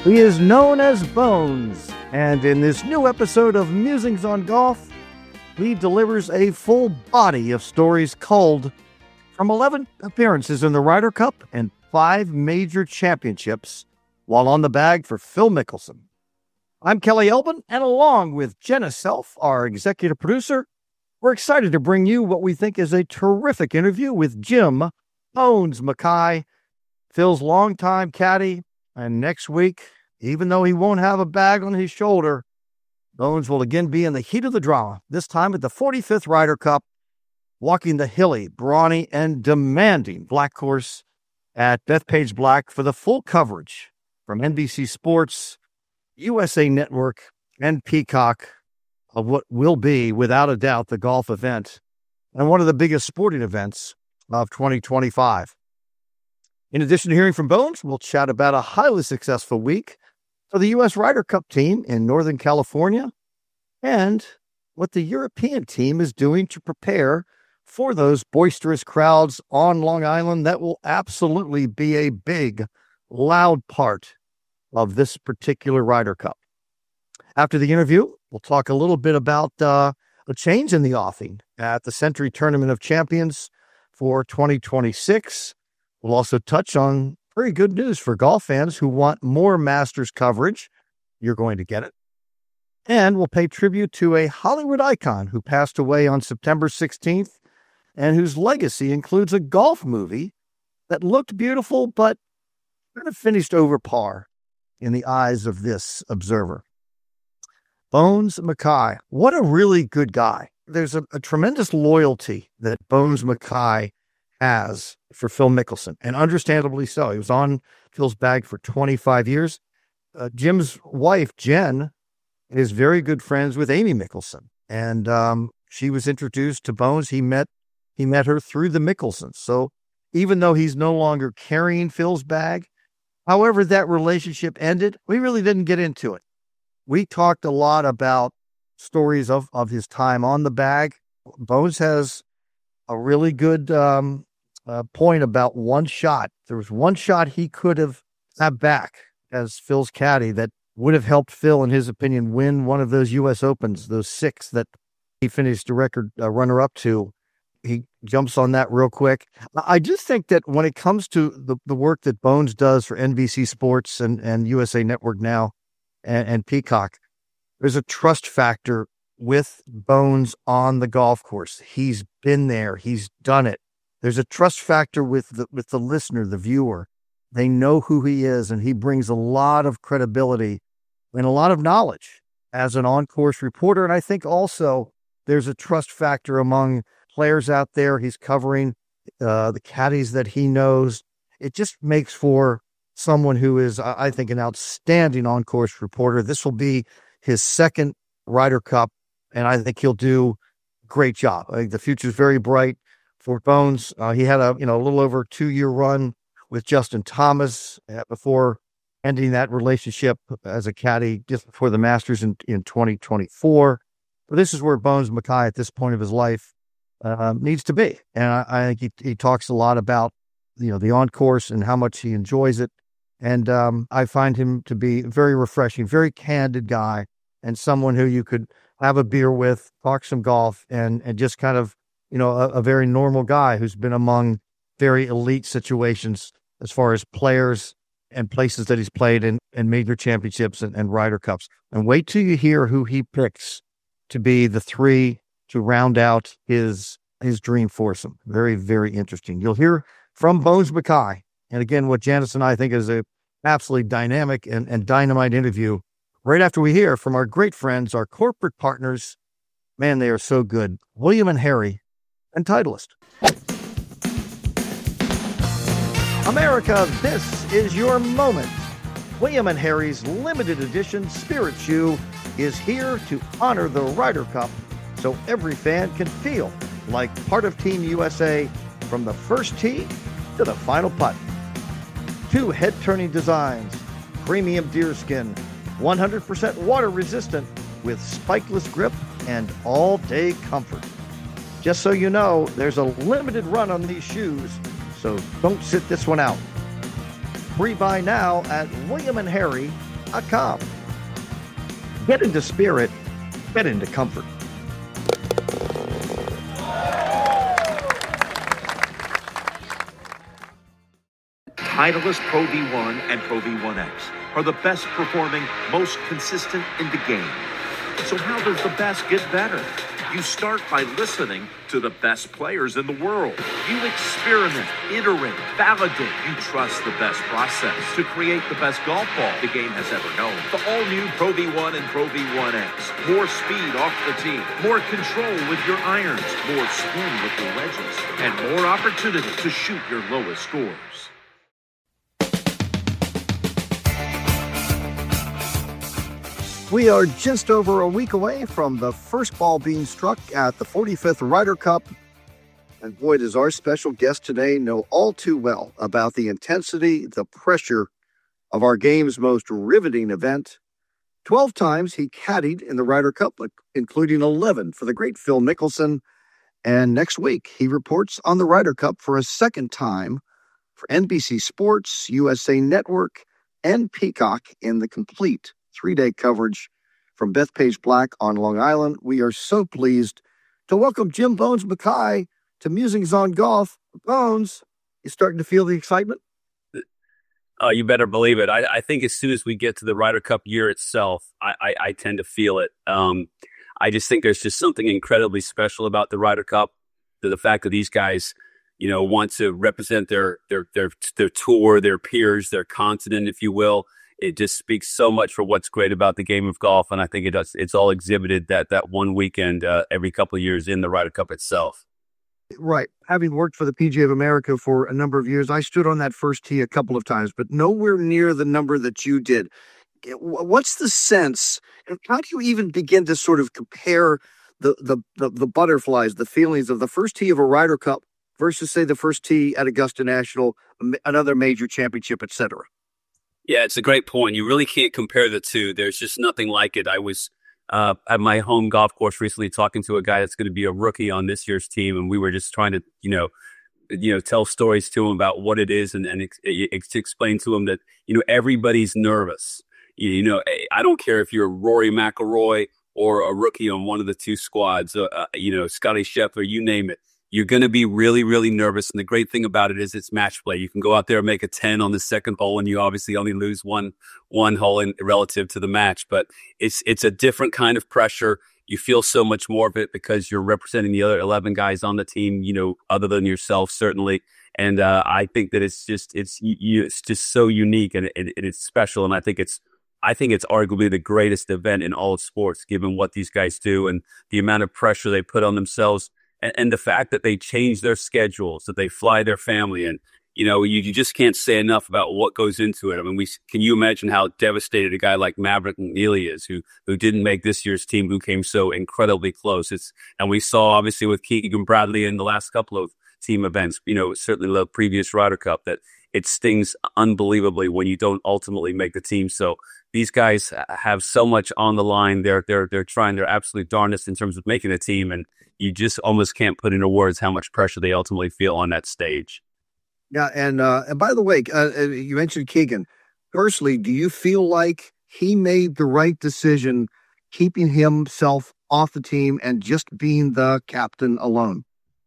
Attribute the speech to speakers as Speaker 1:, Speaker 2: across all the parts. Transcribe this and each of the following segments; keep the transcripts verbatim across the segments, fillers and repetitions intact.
Speaker 1: He is known as Bones, and in this new episode of Musings on Golf, he delivers a full body of stories culled from eleven appearances in the Ryder Cup and five major championships while on the bag for Phil Mickelson. I'm Kelly Elbin, and along with Jenna Self, our executive producer, we're excited to bring you what we think is a terrific interview with Jim Bones Mackay, Phil's longtime caddy. And next week, even though he won't have a bag on his shoulder, Bones will again be in the heat of the drama, this time at the forty-fifth Ryder Cup, walking the hilly, brawny, and demanding black course at Bethpage Black for the full coverage from N B C Sports, U S A Network, and Peacock of what will be, without a doubt, the golf event and one of the biggest sporting events of twenty twenty-five. In addition to hearing from Bones, we'll chat about a highly successful week for the U S Ryder Cup team in Northern California and what the European team is doing to prepare for those boisterous crowds on Long Island that will absolutely be a big, loud part of this particular Ryder Cup. After the interview, we'll talk a little bit about uh, a change in the offing at the Century Tournament of Champions for twenty twenty-six. We'll also touch on very good news for golf fans who want more Masters coverage. You're going to get it. And we'll pay tribute to a Hollywood icon who passed away on September sixteenth and whose legacy includes a golf movie that looked beautiful but kind of finished over par in the eyes of this observer. Bones Mackay, what a really good guy. There's a, a tremendous loyalty that Bones Mackay has for Phil Mickelson, and understandably so. He was on Phil's bag for twenty-five years. Uh, Jim's wife, Jen, is very good friends with Amy Mickelson, and um, she was introduced to Bones. He met he met her through the Mickelsons. So even though he's no longer carrying Phil's bag, however that relationship ended, we really didn't get into it. We talked a lot about stories of, of his time on the bag. Bones has a really good um, uh, point about one shot. There was one shot he could have had back as Phil's caddy that would have helped Phil, in his opinion, win one of those U S Opens, those six that he finished the record uh, runner-up to. He jumps on that real quick. I just think that when it comes to the, the work that Bones does for N B C Sports and, and U S A Network now and, and Peacock, there's a trust factor with Bones on the golf course. He's been there. He's done it. There's a trust factor with the, with the listener, the viewer. They know who he is, and he brings a lot of credibility and a lot of knowledge as an on-course reporter. And I think also there's a trust factor among players out there he's covering, uh, the caddies that he knows. It just makes for someone who is, I think, an outstanding on-course reporter. This will be his second Ryder Cup, and I think he'll do a great job. I think the future is very bright for Bones. Uh, he had a you know a little over a two-year run with Justin Thomas uh, before ending that relationship as a caddy just before the Masters in, in twenty twenty-four. But this is where Bones Mackay at this point of his life uh, needs to be. And I, I think he, he talks a lot about you know the on-course and how much he enjoys it. And um, I find him to be very refreshing, very candid guy, and someone who you could have a beer with, talk some golf, and and just kind of, you know, a, a very normal guy who's been among very elite situations as far as players and places that he's played in, in major championships and, and Ryder Cups. And wait till you hear who he picks to be the three to round out his his dream foursome. Very, very interesting. You'll hear from Bones Mackay. And again, what Janice and I think is a absolutely dynamic and, and dynamite interview right after we hear from our great friends, our corporate partners. Man, they are so good. William and Harry and Titleist. America, this is your moment. William and Harry's limited edition Spirit Shoe is here to honor the Ryder Cup so every fan can feel like part of Team U S A from the first tee to the final putt. Two head-turning designs, premium deerskin, one hundred percent water resistant with spikeless grip and all-day comfort. Just so you know, there's a limited run on these shoes, so don't sit this one out. Pre-buy now at william and harry dot com. Get into spirit, get into comfort.
Speaker 2: Titleist Pro V one and Pro V one X are the best performing, most consistent in the game. So how does the best get better? You start by listening to the best players in the world. You experiment, iterate, validate. You trust the best process to create the best golf ball the game has ever known. The all-new Pro V one and Pro V one X. More speed off the tee, more control with your irons, more spin with your wedges, and more opportunity to shoot your lowest scores.
Speaker 1: We are just over a week away from the first ball being struck at the forty-fifth Ryder Cup. And boy, does our special guest today know all too well about the intensity, the pressure of our game's most riveting event. Twelve times he caddied in the Ryder Cup, including eleven for the great Phil Mickelson. And next week, he reports on the Ryder Cup for a second time for N B C Sports, U S A Network, and Peacock in the complete three-day coverage from Bethpage Black on Long Island. We are so pleased to welcome Jim Bones Mackay to Musings on Golf. Bones, you starting to feel the excitement?
Speaker 3: Oh, you better believe it. I, I think as soon as we get to the Ryder Cup year itself, I, I, I tend to feel it. Um, I just think there's just something incredibly special about the Ryder Cup. The, the fact that these guys, you know, want to represent their their their their tour, their peers, their continent, if you will. It just speaks so much for what's great about the game of golf, and I think it does. It's all exhibited that that one weekend uh, every couple of years in the Ryder Cup itself.
Speaker 1: Right. Having worked for the P G A of America for a number of years, I stood on that first tee a couple of times, but nowhere near the number that you did. What's the sense, and how do you even begin to sort of compare the the the, the butterflies, the feelings of the first tee of a Ryder Cup versus, say, the first tee at Augusta National, another major championship, et cetera?
Speaker 3: Yeah, it's a great point. You really can't compare the two. There's just nothing like it. I was uh, at my home golf course recently talking to a guy that's going to be a rookie on this year's team, and we were just trying to, you know, you know, tell stories to him about what it is, and and ex- ex- explain to him that, you know, everybody's nervous. You, you know, I don't care if you're Rory McIlroy or a rookie on one of the two squads, uh, you know, Scotty Scheffler, you name it. You're going to be really, really nervous. And the great thing about it is it's match play. You can go out there and make a ten on the second hole, and you obviously only lose one one hole in relative to the match. But it's it's a different kind of pressure. You feel so much more of it because you're representing the other eleven guys on the team, you know, other than yourself, certainly. And uh, I think that it's just it's you, it's just so unique and, and, and it's special. And I think it's I think it's arguably the greatest event in all of sports, given what these guys do and the amount of pressure they put on themselves. And the fact that they change their schedules, that they fly their family in, you know, you, you just can't say enough about what goes into it. I mean, we can you imagine how devastated a guy like Maverick McNeely is, who who didn't make this year's team, who came so incredibly close. It's and we saw obviously with Keegan Bradley in the last couple of team events, you know, certainly the previous Ryder Cup, that it stings unbelievably when you don't ultimately make the team. So these guys have so much on the line. They're they're they're trying their absolute darndest in terms of making a team, and you just almost can't put into words how much pressure they ultimately feel on that stage.
Speaker 1: Yeah, and uh, and by the way, uh, you mentioned Keegan. Personally, do you feel like he made the right decision keeping himself off the team and just being the captain alone?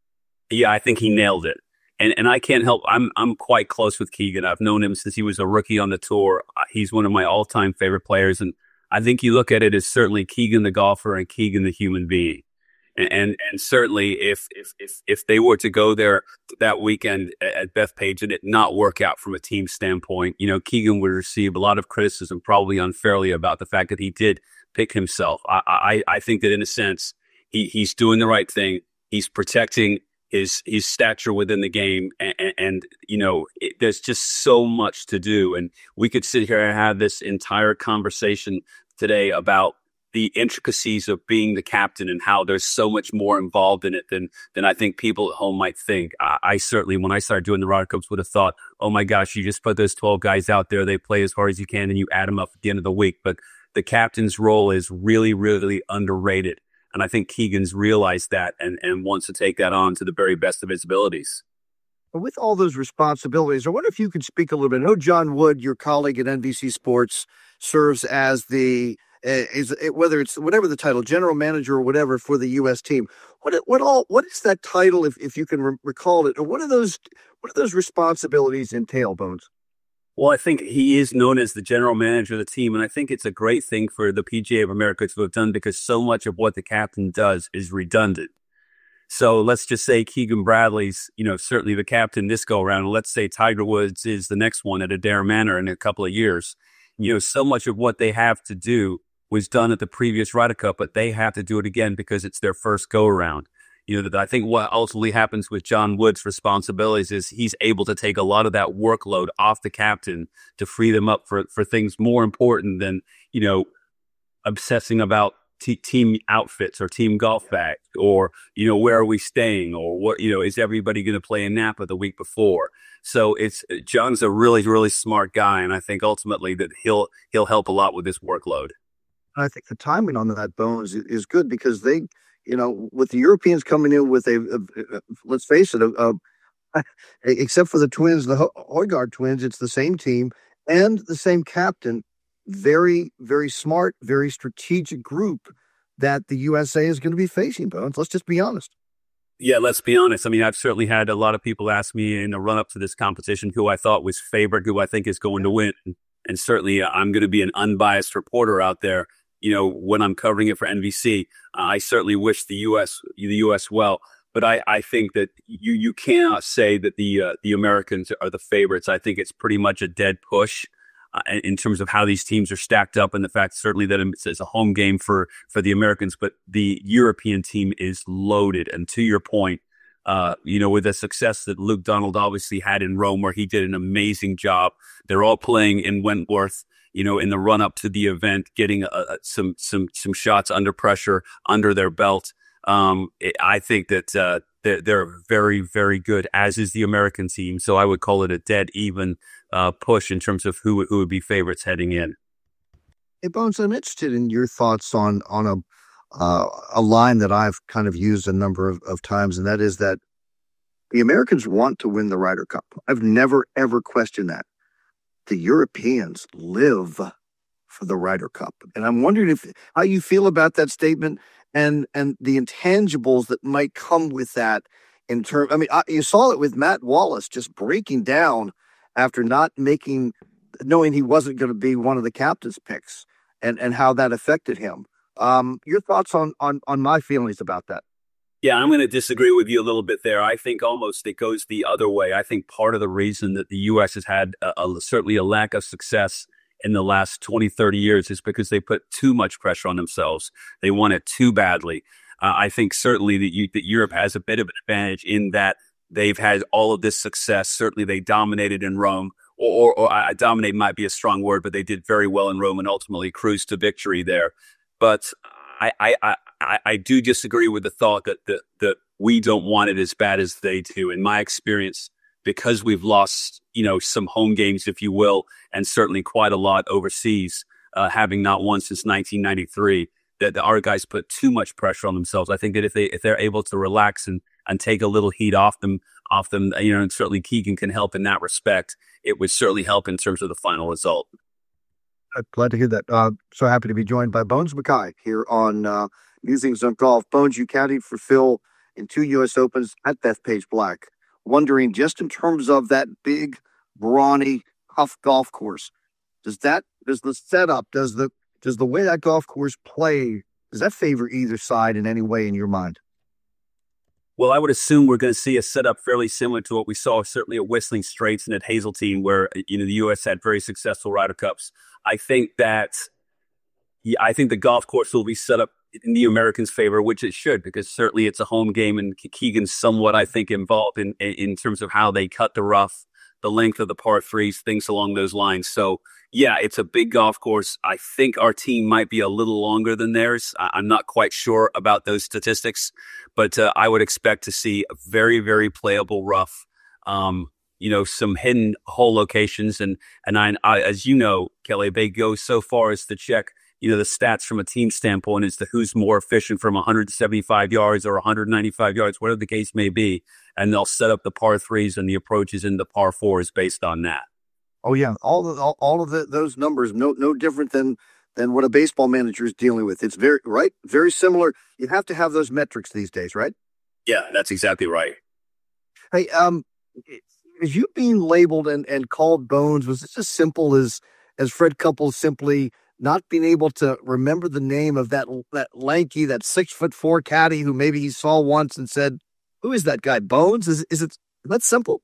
Speaker 3: Yeah, I think he nailed it. And and I can't help, I'm I'm quite close with Keegan. I've known him since he was a rookie on the tour. He's one of my all-time favorite players. And I think you look at it as certainly Keegan the golfer and Keegan the human being. And and, and certainly if, if if if they were to go there that weekend at Bethpage and it not work out from a team standpoint, you know, Keegan would receive a lot of criticism, probably unfairly, about the fact that he did pick himself. I I, I think that in a sense, he he's doing the right thing. He's protecting his his stature within the game, and, and, and you know, it, there's just so much to do, and we could sit here and have this entire conversation today about the intricacies of being the captain and how there's so much more involved in it than than I think people at home might think. I, I certainly, when I started doing the Ryder Cups, would have thought, oh my gosh, you just put those twelve guys out there, they play as hard as you can, and you add them up at the end of the week. But the captain's role is really, really underrated. And I think Keegan's realized that and, and wants to take that on to the very best of his abilities.
Speaker 1: With all those responsibilities, I wonder if you could speak a little bit. I know John Wood, your colleague at N B C Sports, serves as the uh, is it, whether it's whatever the title, general manager or whatever for the U S team. What what all what is that title, if, if you can re- recall it, or what are those what are those responsibilities entail, Bones?
Speaker 3: Well, I think he is known as the general manager of the team, and I think it's a great thing for the P G A of America to have done because so much of what the captain does is redundant. So let's just say Keegan Bradley's, you know, certainly the captain this go around. Let's say Tiger Woods is the next one at Adair Manor in a couple of years. You know, so much of what they have to do was done at the previous Ryder Cup, but they have to do it again because it's their first go around. You know, that I think what ultimately happens with John Wood's responsibilities is he's able to take a lot of that workload off the captain to free them up for, for things more important than, you know, obsessing about T- team outfits or team golf bags, or, you know, where are we staying, or what, you know, is everybody going to play in Napa the week before? So it's John's a really, really smart guy. And I think ultimately that he'll, he'll help a lot with this workload.
Speaker 1: I think the timing on that, Bones, is good because they, you know, with the Europeans coming in with a, a, a let's face it, a, a, except for the twins, the Ho- Højgaard twins, it's the same team and the same captain. Very, very smart, very strategic group that the U S A is going to be facing, Bones. Let's just be honest.
Speaker 3: Yeah, let's be honest. I mean, I've certainly had a lot of people ask me in the run-up to this competition who I thought was favored, who I think is going to win. And certainly uh, I'm going to be an unbiased reporter out there, you know, when I'm covering it for N B C. Uh, I certainly wish the U S the U S well. But I, I think that you you cannot say that the uh, the Americans are the favorites. I think it's pretty much a dead push. Uh, in terms of how these teams are stacked up and the fact certainly that it's a home game for, for the Americans, but the European team is loaded. And to your point, uh, you know, with the success that Luke Donald obviously had in Rome, where he did an amazing job, they're all playing in Wentworth, you know, in the run up to the event, getting uh, some, some, some shots under pressure under their belt. Um, it, I think that, uh, they're, they're very, very good, as is the American team. So I would call it a dead even uh, push in terms of who, who would be favorites heading in.
Speaker 1: Hey, Bones, I'm interested in your thoughts on on a uh, a line that I've kind of used a number of, of times, and that is that the Americans want to win the Ryder Cup. I've never, ever questioned that. The Europeans live for the Ryder Cup. And I'm wondering if how you feel about that statement and and the intangibles that might come with that in terms. I mean, I, you saw it with Matt Wallace just breaking down after not making, knowing he wasn't going to be one of the captain's picks, and, and how that affected him. Um, your thoughts on, on, on my feelings about that?
Speaker 3: Yeah, I'm going to disagree with you a little bit there. I think almost it goes the other way. I think part of the reason that the U S has had a, a, certainly a lack of success in the last twenty, thirty years is because they put too much pressure on themselves. They want it too badly. Uh, I think certainly that, you, that Europe has a bit of an advantage in that they've had all of this success. Certainly they dominated in Rome, or, or, or uh, dominate might be a strong word, but they did very well in Rome and ultimately cruised to victory there. But I, I, I, I do disagree with the thought that, that, that we don't want it as bad as they do. In my experience, because we've lost, you know, some home games, if you will, and certainly quite a lot overseas, uh, having not won since nineteen ninety-three, that the, our guys put too much pressure on themselves. I think that if they if they're able to relax and and take a little heat off them, off them, you know, and certainly Keegan can help in that respect, it would certainly help in terms of the final result.
Speaker 1: I'm glad to hear that. Uh, so happy to be joined by Bones Mackay here on uh, Musings on Golf. Bones, you caddied for Phil in two U S Opens at Bethpage Black. Wondering, just in terms of that big, brawny, tough golf course, does that does the setup, does the does the way that golf course play, does that favor either side in any way in your mind?
Speaker 3: Well, I would assume we're going to see a setup fairly similar to what we saw certainly at Whistling Straits and at Hazeltine, where, you know, the U S had very successful Ryder Cups. I think that yeah, I think the golf course will be set up in the Americans' favor, which it should, because certainly it's a home game, and Keegan's somewhat, I think, involved in in terms of how they cut the rough, the length of the par threes, things along those lines. So, yeah, it's a big golf course. I think our team might be a little longer than theirs. I'm not quite sure about those statistics, but uh, I would expect to see a very, very playable rough, um, you know, some hidden hole locations. And, and I, I, as you know, Kelly, they go so far as to check you know, the stats from a team standpoint as to who's more efficient from one hundred seventy-five yards or one hundred ninety-five yards, whatever the case may be. And they'll set up the par threes and the approaches in the par fours based on that.
Speaker 1: Oh yeah, all the, all, all of the, those numbers, no no different than than what a baseball manager is dealing with. It's very right, very similar. You have to have those metrics these days, right?
Speaker 3: Yeah, that's exactly right.
Speaker 1: Hey, um, is you being labeled and, and called Bones, was this as simple as as Fred Couples simply not being able to remember the name of that that lanky, that six foot four caddy who maybe he saw once and said, "Who is that guy? Bones?" Is is it that simple?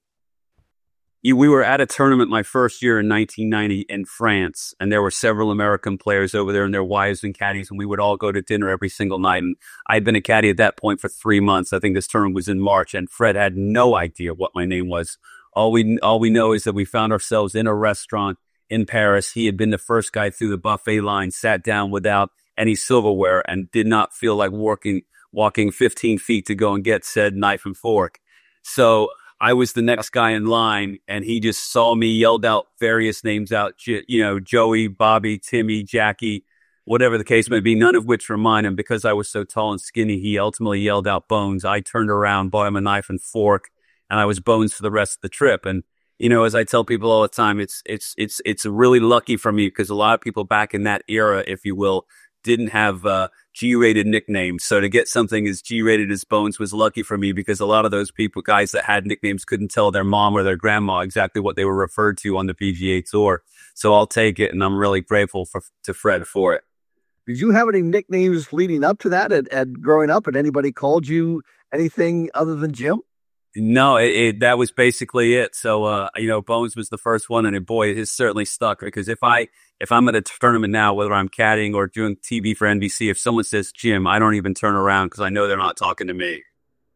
Speaker 3: We were at a tournament my first year in nineteen ninety in France, and there were several American players over there and their wives and caddies, and we would all go to dinner every single night. And I'd been a caddy at that point for three months. I think this tournament was in March, and Fred had no idea what my name was. All we all we know is that we found ourselves in a restaurant in Paris. He had been the first guy through the buffet line, sat down without any silverware, and did not feel like walking walking fifteen feet to go and get said knife and fork. So I was the next guy in line, and he just saw me, yelled out various names out, you know, Joey, Bobby, Timmy, Jackie, whatever the case may be, none of which were mine. And because I was so tall and skinny, he ultimately yelled out Bones. I turned around, bought him a knife and fork, and I was Bones for the rest of the trip. And, you know, as I tell people all the time, it's it's it's it's really lucky for me because a lot of people back in that era, if you will, didn't have uh, G-rated nicknames. So to get something as G-rated as Bones was lucky for me because a lot of those people, guys that had nicknames, couldn't tell their mom or their grandma exactly what they were referred to on the P G A Tour. So I'll take it, and I'm really grateful for, to Fred for it.
Speaker 1: Did you have any nicknames leading up to that and, and growing up, and anybody called you anything other than Jim?
Speaker 3: No, it, it, that was basically it. So, uh, you know, Bones was the first one, and it, boy, it has certainly stuck because if I, if I'm at a tournament now, whether I'm caddying or doing T V for N B C, if someone says Jim, I don't even turn around because I know they're not talking to me.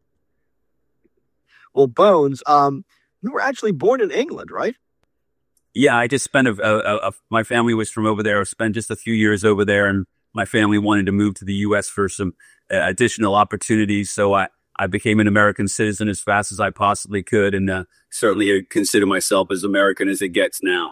Speaker 1: Well, Bones, um, you were actually born in England, right?
Speaker 3: Yeah, I just spent a, a, a, my family was from over there. I spent just a few years over there, and my family wanted to move to the U S for some uh, additional opportunities. So I, I became an American citizen as fast as I possibly could, and uh, certainly consider myself as American as it gets now.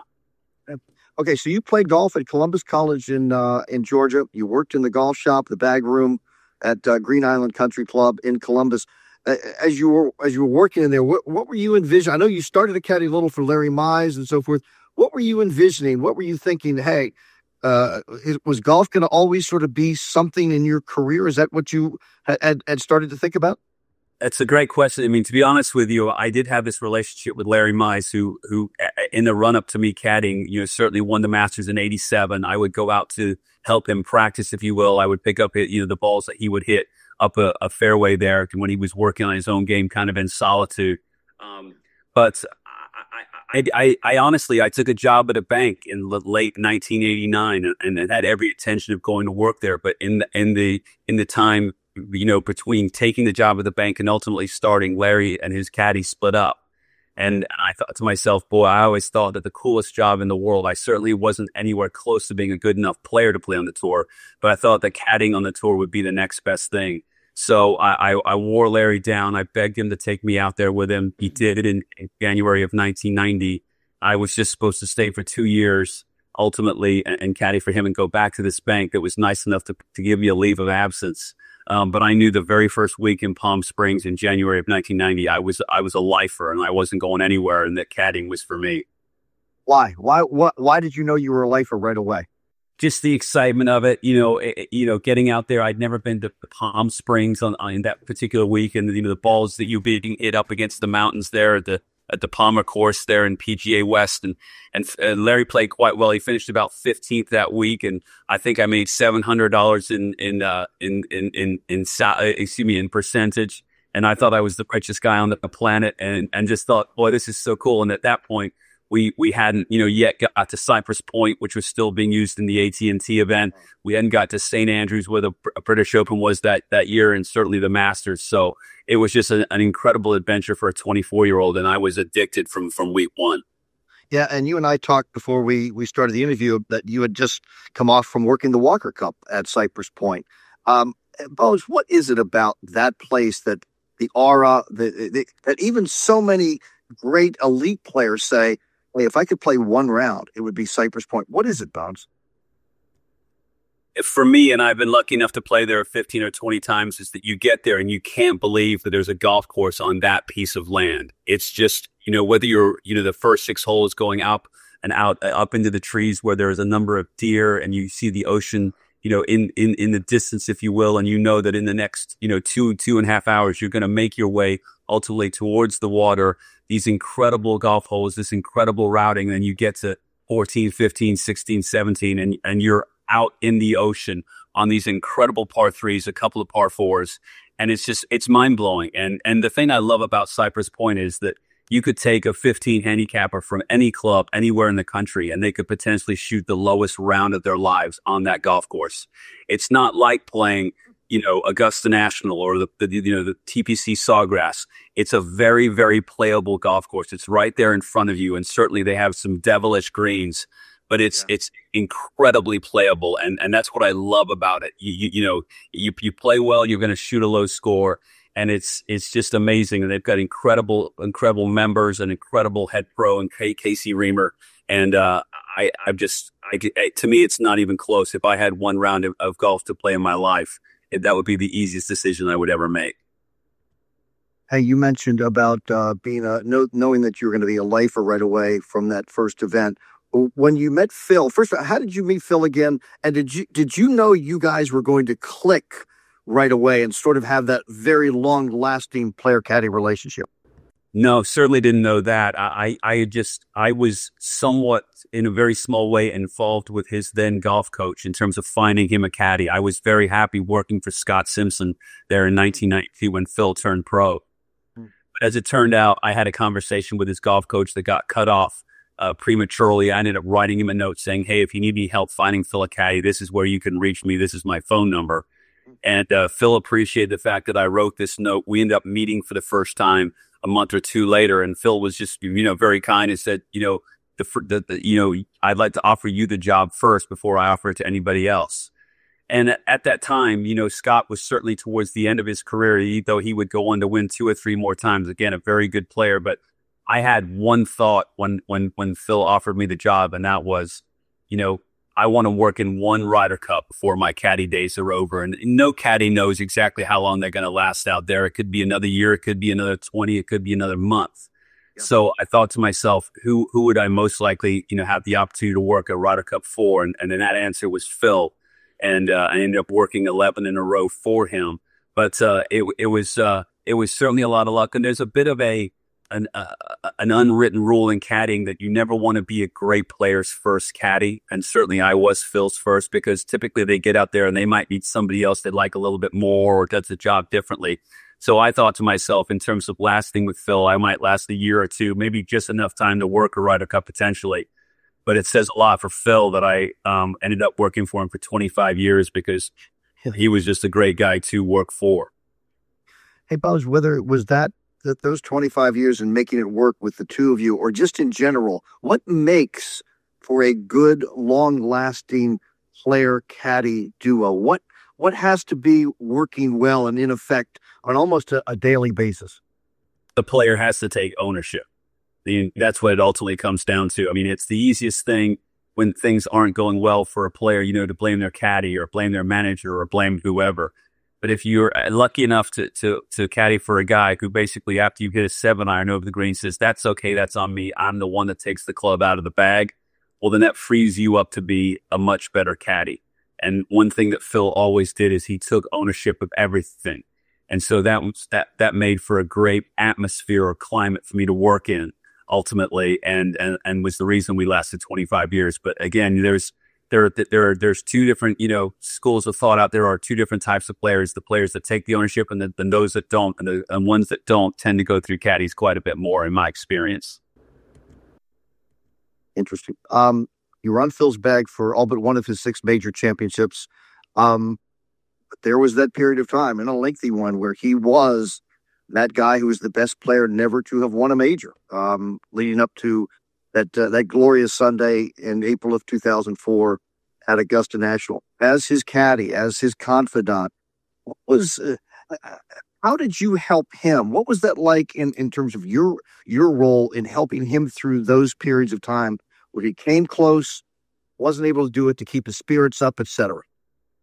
Speaker 1: Okay, so you played golf at Columbus College in uh, in Georgia. You worked in the golf shop, the bag room at uh, Green Island Country Club in Columbus. Uh, as you were as you were working in there, what, what were you envisioning? I know you started a caddy little for Larry Mize and so forth. What were you envisioning? What were you thinking? Hey, uh, was golf going to always sort of be something in your career? Is that what you had, had started to think about?
Speaker 3: That's a great question. I mean, to be honest with you, I did have this relationship with Larry Mize, who, who in the run up to me caddying, you know, certainly won the Masters in eighty-seven. I would go out to help him practice, if you will. I would pick up, you know, the balls that he would hit up a, a fairway there when he was working on his own game, kind of in solitude. Um, but I, I, I, I honestly, I took a job at a bank in the late nineteen eighty-nine, and, and had every intention of going to work there. But in the in the in the time, you know, between taking the job at the bank and ultimately starting, Larry and his caddy split up. And I thought to myself, boy, I always thought that the coolest job in the world, I certainly wasn't anywhere close to being a good enough player to play on the tour, but I thought that caddying on the tour would be the next best thing. So I, I, I wore Larry down. I begged him to take me out there with him. He did it in, in January of nineteen ninety. I was just supposed to stay for two years ultimately and, and caddy for him and go back to this bank that was nice enough to, to give me a leave of absence. Um, but I knew the very first week in Palm Springs in January of nineteen ninety, I was I was a lifer and I wasn't going anywhere, and that caddying was for me.
Speaker 1: Why? Why? What? Why did you know you were a lifer right away?
Speaker 3: Just the excitement of it, you know. It, you know, getting out there. I'd never been to Palm Springs on, on in that particular week, and you know the balls that you being hit up against the mountains there at the at the Palmer course there in P G A West, and and uh, Larry played quite well. He finished about fifteenth that week, and I think I made seven hundred dollars in in uh in in in in uh, excuse me in percentage, and I thought I was the richest guy on the planet, and and just thought, boy, this is so cool. And at that point, we we hadn't you know yet got to Cypress Point, which was still being used in the A T and T event. We hadn't got to Saint Andrews, where the British Open was that that year, and certainly the Masters. So it was just a, an incredible adventure for a twenty-four-year-old, and I was addicted from from week one.
Speaker 1: Yeah, and you and I talked before we, we started the interview that you had just come off from working the Walker Cup at Cypress Point. Um, Bones, what is it about that place that the aura, the, the, that even so many great elite players say, hey, if I could play one round, it would be Cypress Point. What is it, Bones?
Speaker 3: For me, and I've been lucky enough to play there fifteen or twenty times, is that you get there and you can't believe that there's a golf course on that piece of land. It's just, you know, whether you're, you know, the first six holes going up and out, uh, up into the trees where there's a number of deer and you see the ocean, you know, in, in, in the distance, if you will, and you know that in the next, you know, two, two and a half hours, you're going to make your way ultimately towards the water, these incredible golf holes, this incredible routing, and you get to fourteen, fifteen, sixteen, seventeen, and, and you're out in the ocean on these incredible par threes, a couple of par fours. And it's just, it's mind blowing. And, and the thing I love about Cypress Point is that you could take a fifteen handicapper from any club anywhere in the country and they could potentially shoot the lowest round of their lives on that golf course. It's not like playing, you know, Augusta National or the, the you know, the T P C Sawgrass. It's a very, very playable golf course. It's right there in front of you. And certainly they have some devilish greens, but it's, yeah. it's incredibly playable. And, and that's what I love about it. You, you, you know, you, you play well, you're going to shoot a low score. And it's, it's just amazing. And they've got incredible, incredible members, an incredible head pro and K- Casey Reamer. And, uh, I, I've just, I, to me, it's not even close. If I had one round of, of golf to play in my life, it, that would be the easiest decision I would ever make.
Speaker 1: Hey, you mentioned about, uh, being a, know, knowing that you were going to be a lifer right away from that first event. When you met Phil, first of all, how did you meet Phil again? And did you did you know you guys were going to click right away and sort of have that very long-lasting player-caddy relationship?
Speaker 3: No, certainly didn't know that. I, I just, I was somewhat, in a very small way, involved with his then golf coach in terms of finding him a caddy. I was very happy working for Scott Simpson there in nineteen ninety-two when Phil turned pro. Hmm. But as it turned out, I had a conversation with his golf coach that got cut off Uh, prematurely. I ended up writing him a note saying, hey, if you need any help finding Phil a caddy, this is where you can reach me. This is my phone number. And uh, Phil appreciated the fact that I wrote this note. We ended up meeting for the first time a month or two later. And Phil was just, you know, very kind and said, you know, the, the, the you know, I'd like to offer you the job first before I offer it to anybody else. And at, at that time, you know, Scott was certainly towards the end of his career, he, though he would go on to win two or three more times. Again, a very good player, but I had one thought when, when, when Phil offered me the job, and that was, you know, I want to work in one Ryder Cup before my caddy days are over. And no caddy knows exactly how long they're going to last out there. It could be another year. It could be another twenty. It could be another month. Yeah. So I thought to myself, who, who would I most likely, you know, have the opportunity to work at Ryder Cup for? And, and then that answer was Phil. And, uh, I ended up working eleven in a row for him. But, uh, it, it was, uh, it was certainly a lot of luck. And there's a bit of a, An, uh, an unwritten rule in caddying that you never want to be a great player's first caddy. And certainly I was Phil's first, because typically they get out there and they might meet somebody else they like a little bit more or does the job differently. So I thought to myself, in terms of lasting with Phil, I might last a year or two, maybe just enough time to work a Ryder Cup potentially. But it says a lot for Phil that I um, ended up working for him for twenty-five years, because he was just a great guy to work for.
Speaker 1: Hey, Buzz, whether it was that, that those twenty-five years and making it work with the two of you, or just in general, what makes for a good, long-lasting player-caddy duo? What what has to be working well and in effect on almost a, a daily basis?
Speaker 3: The player has to take ownership. The, that's what it ultimately comes down to. I mean, it's the easiest thing when things aren't going well for a player, you know, to blame their caddy or blame their manager or blame whoever. But if you're lucky enough to, to, to caddy for a guy who basically, after you hit a seven iron over the green, says, that's okay, that's on me, I'm the one that takes the club out of the bag, well, then that frees you up to be a much better caddy. And one thing that Phil always did is he took ownership of everything. And so that was, that, that made for a great atmosphere or climate for me to work in ultimately, and, and, and was the reason we lasted twenty-five years. But again, there's, There, there, there's two different, you know, schools of thought out there. Are two different types of players: the players that take the ownership, and then the, those that don't. And the and ones that don't tend to go through caddies quite a bit more, in my experience.
Speaker 1: Interesting. Um, you were on Phil's bag for all but one of his six major championships. Um, but there was that period of time, and a lengthy one, where he was that guy who was the best player never to have won a major, um, leading up to that uh, that glorious Sunday in April of two thousand four at Augusta National. As his caddy, as his confidant, what was uh, how did you help him? What was that like in, in terms of your your role in helping him through those periods of time where he came close, wasn't able to do it to keep his spirits up, et cetera?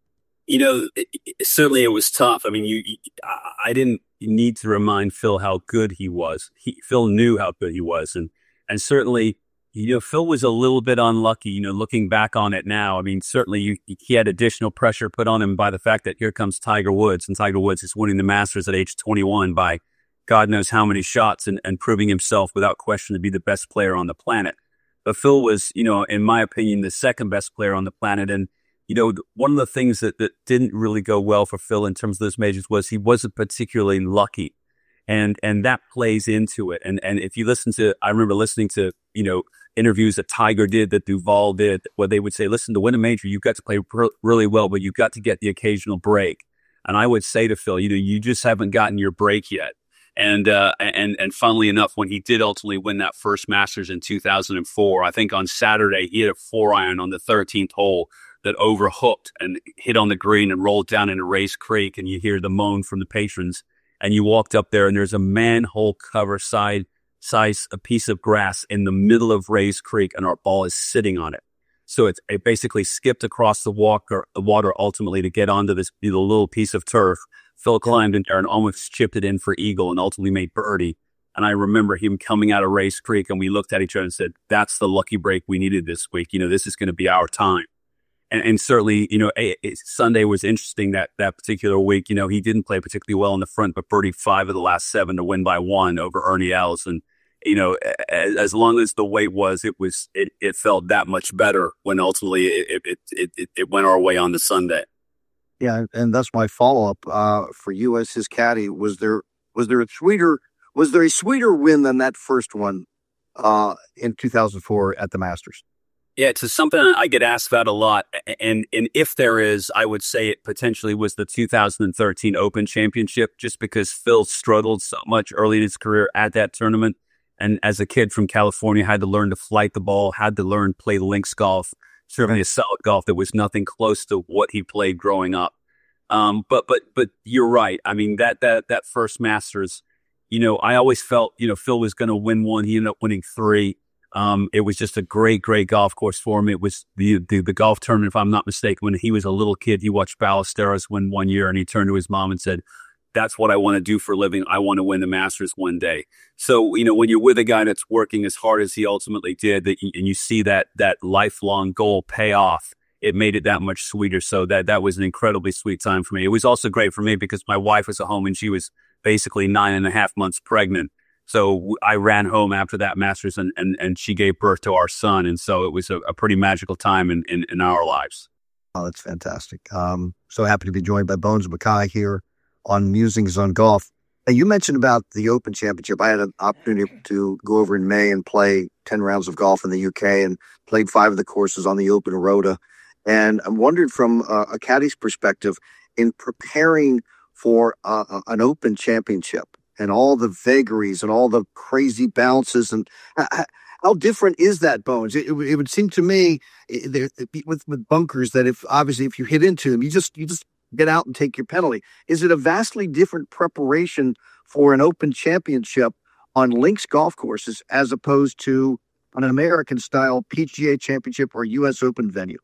Speaker 3: You know, it, it, certainly it was tough. I mean, you, you, I didn't need to remind Phil how good he was. He, Phil knew how good he was, and and certainly, you know, Phil was a little bit unlucky. You know, looking back on it now, I mean, certainly you, he had additional pressure put on him by the fact that here comes Tiger Woods, and Tiger Woods is winning the Masters at age twenty-one by God knows how many shots, and, and proving himself without question to be the best player on the planet. But Phil was, you know, in my opinion, the second best player on the planet, and you know, one of the things that, that didn't really go well for Phil in terms of those majors was he wasn't particularly lucky. And, and that plays into it. And, and if you listen to, I remember listening to, you know, interviews that Tiger did, that Duval did, where they would say, listen, to win a major, you've got to play r- really well, but you've got to get the occasional break. And I would say to Phil, you know, you just haven't gotten your break yet. And, uh, and, and funnily enough, when he did ultimately win that first Masters in two thousand four, I think on Saturday, he hit a four iron on the thirteenth hole that overhooked and hit on the green and rolled down into Race Creek, and you hear the moan from the patrons. And you walked up there, and there's a manhole cover side size a piece of grass in the middle of Race Creek, and our ball is sitting on it. So it's, it basically skipped across the water, the water ultimately to get onto this you know, little piece of turf. Phil climbed in there and almost chipped it in for eagle, and ultimately made birdie. And I remember him coming out of Race Creek, and we looked at each other and said, "That's the lucky break we needed this week. You know, this is going to be our time." And, and certainly, you know, it, it, Sunday was interesting that that particular week. You know, he didn't play particularly well in the front, but birdied five of the last seven to win by one over Ernie Els. And, you know, as, as long as the wait was, it was it, it felt that much better when ultimately it it, it it it went our way on the Sunday.
Speaker 1: Yeah, and that's my follow up uh, for you as his caddy. Was there was there a sweeter was there a sweeter win than that first one uh, in two thousand four at the Masters?
Speaker 3: Yeah, it's something I get asked about a lot. And and if there is, I would say it potentially was the two thousand thirteen Open Championship, just because Phil struggled so much early in his career at that tournament. And as a kid from California, had to learn to flight the ball, had to learn to play links golf, certainly a solid golf that was nothing close to what he played growing up. Um, but but but you're right. I mean, that that that first Masters, you know, I always felt, you know, Phil was going to win one. He ended up winning three. Um, it was just a great, great golf course for him. It was the, the the golf tournament, if I'm not mistaken, when he was a little kid, he watched Ballesteros win one year, and he turned to his mom and said, "That's what I want to do for a living. I want to win the Masters one day." So, you know, when you're with a guy that's working as hard as he ultimately did, that, and you see that that lifelong goal pay off, it made it that much sweeter. So that that was an incredibly sweet time for me. It was also great for me because my wife was at home, and she was basically nine and a half months pregnant. So I ran home after that Masters, and, and, and she gave birth to our son. And so it was a, a pretty magical time in, in, in our lives.
Speaker 1: Oh, that's fantastic. Um, so happy to be joined by Bones Mackay here on Musings on Golf. And you mentioned about the Open Championship. I had an opportunity to go over in May and play ten rounds of golf in the U K, and played five of the courses on the Open Rota. And I'm wondering from uh, a caddy's perspective, in preparing for uh, an Open Championship, and all the vagaries and all the crazy bounces, and how, how different is that, Bones? It, it, it would seem to me it, it, with with bunkers that if obviously if you hit into them, you just you just get out and take your penalty. Is it a vastly different preparation for an Open Championship on links golf courses as opposed to an American style P G A Championship or U S Open venue?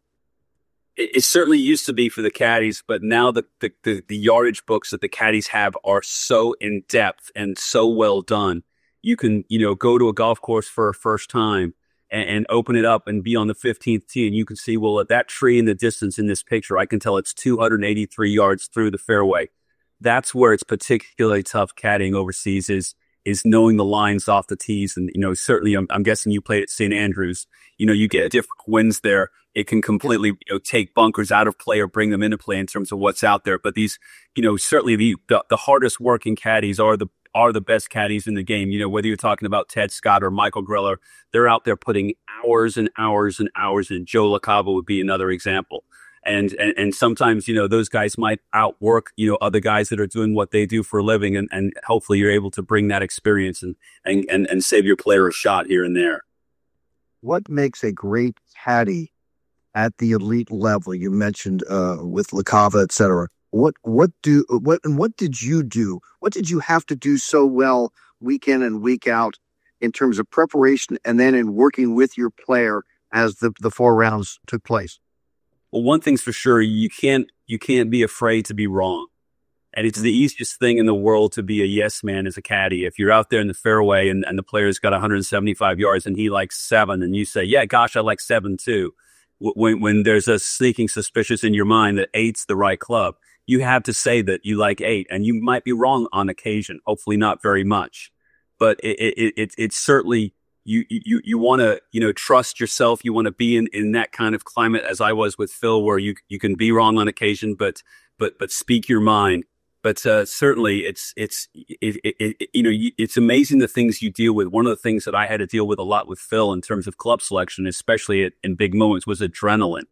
Speaker 3: It certainly used to be for the caddies, but now the, the, the, the yardage books that the caddies have are so in depth and so well done. You can, you know, go to a golf course for a first time and, and open it up and be on the fifteenth tee, and you can see, well, at that tree in the distance in this picture, I can tell it's two hundred eighty-three yards through the fairway. That's where it's particularly tough caddying overseas is, is knowing the lines off the tees. And, you know, certainly I'm, I'm guessing you played at Saint Andrews. You know, you get different winds there. It can completely, you know, take bunkers out of play or bring them into play in terms of what's out there. But these, you know, certainly the, the, the hardest working caddies are the are the best caddies in the game. You know, whether you're talking about Ted Scott or Michael Griller, they're out there putting hours and hours and hours in. Joe LaCava would be another example. And, and and sometimes, you know, those guys might outwork, you know, other guys that are doing what they do for a living. And, and hopefully you're able to bring that experience and, and, and, and save your player a shot here and there.
Speaker 1: What makes a great caddy at the elite level? You mentioned uh, with LaCava, et cetera. What what do what and what did you do? What did you have to do so well week in and week out in terms of preparation, and then in working with your player as the, the four rounds took place?
Speaker 3: Well, one thing's for sure, you can't you can't be afraid to be wrong. And it's the easiest thing in the world to be a yes man as a caddy. If you're out there in the fairway and, and the player's got one hundred seventy-five yards and he likes seven, and you say, yeah, gosh, I like seven too. When, when there's a sneaking suspicious in your mind that eight's the right club, you have to say that you like eight, and you might be wrong on occasion, hopefully not very much. But it, it, it, it's certainly, you, you, you want to, you know, trust yourself. You want to be in, in that kind of climate as I was with Phil, where you, you can be wrong on occasion, but, but, but speak your mind. But uh, certainly, it's it's it, it, it, you know it's amazing the things you deal with. One of the things that I had to deal with a lot with Phil in terms of club selection, especially at, in big moments, was adrenaline.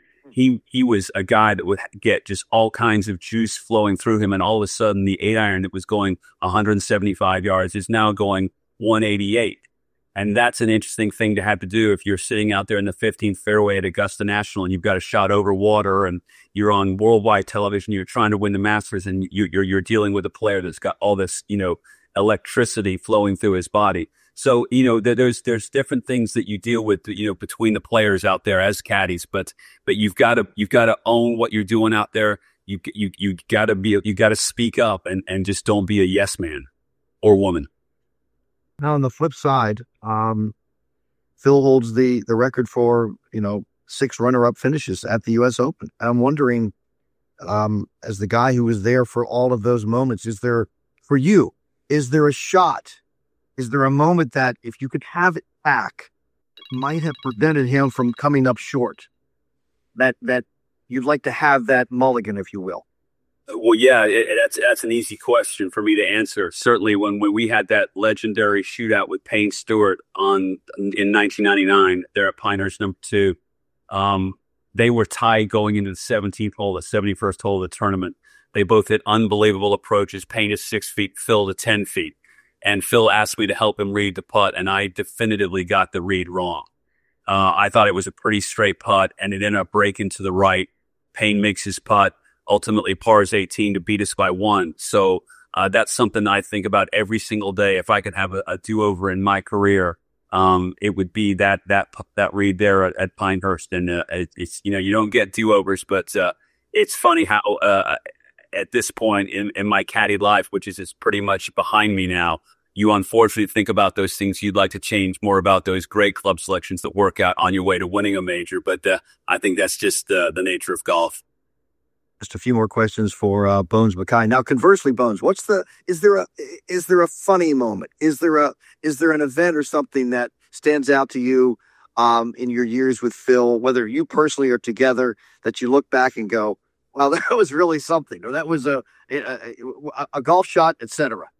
Speaker 3: He he was a guy that would get just all kinds of juice flowing through him, and all of a sudden, the eight iron that was going one hundred seventy-five yards is now going one eighty-eight. And that's an interesting thing to have to do if you're sitting out there in the fifteenth fairway at Augusta National and you've got a shot over water and you're on worldwide television, you're trying to win the Masters, and you, you're you're dealing with a player that's got all this, you know, electricity flowing through his body. So, you know, there's there's different things that you deal with, you know, between the players out there as caddies, but but you've got to you've got to own what you're doing out there. You you you got to be you got to speak up and and just don't be a yes man or woman.
Speaker 1: Now, on the flip side, um, Phil holds the, the record for, you know, six runner-up finishes at the U S Open. I'm wondering, um, as the guy who was there for all of those moments, is there, for you, is there a shot? Is there a moment that if you could have it back, might have prevented him from coming up short? That that you'd like to have that mulligan, if you will?
Speaker 3: Well, yeah, it, that's that's an easy question for me to answer. Certainly, when, when we had that legendary shootout with Payne Stewart on in nineteen ninety-nine, there at Pinehurst number two, um, they were tied going into the seventeenth hole, the seventy-first hole of the tournament. They both hit unbelievable approaches. Payne to six feet, Phil to ten feet, and Phil asked me to help him read the putt, and I definitively got the read wrong. Uh, I thought it was a pretty straight putt, and it ended up breaking to the right. Payne makes his putt. Ultimately pars eighteen to beat us by one. So uh, that's something I think about every single day. If I could have a, a do-over in my career, um, it would be that that that read there at, at Pinehurst. And uh, it, it's you know you don't get do-overs, but uh, it's funny how uh, at this point in, in my caddy life, which is, is pretty much behind me now, you unfortunately think about those things you'd like to change, more about those great club selections that work out on your way to winning a major. But uh, I think that's just uh, the nature of golf.
Speaker 1: Just a few more questions for uh, Bones Mackay. Now, conversely, Bones, what's the is there a is there a funny moment? Is there a is there an event or something that stands out to you um, in your years with Phil, whether you personally or together, that you look back and go, "Well, that was really something," or that was a a, a golf shot, et cetera?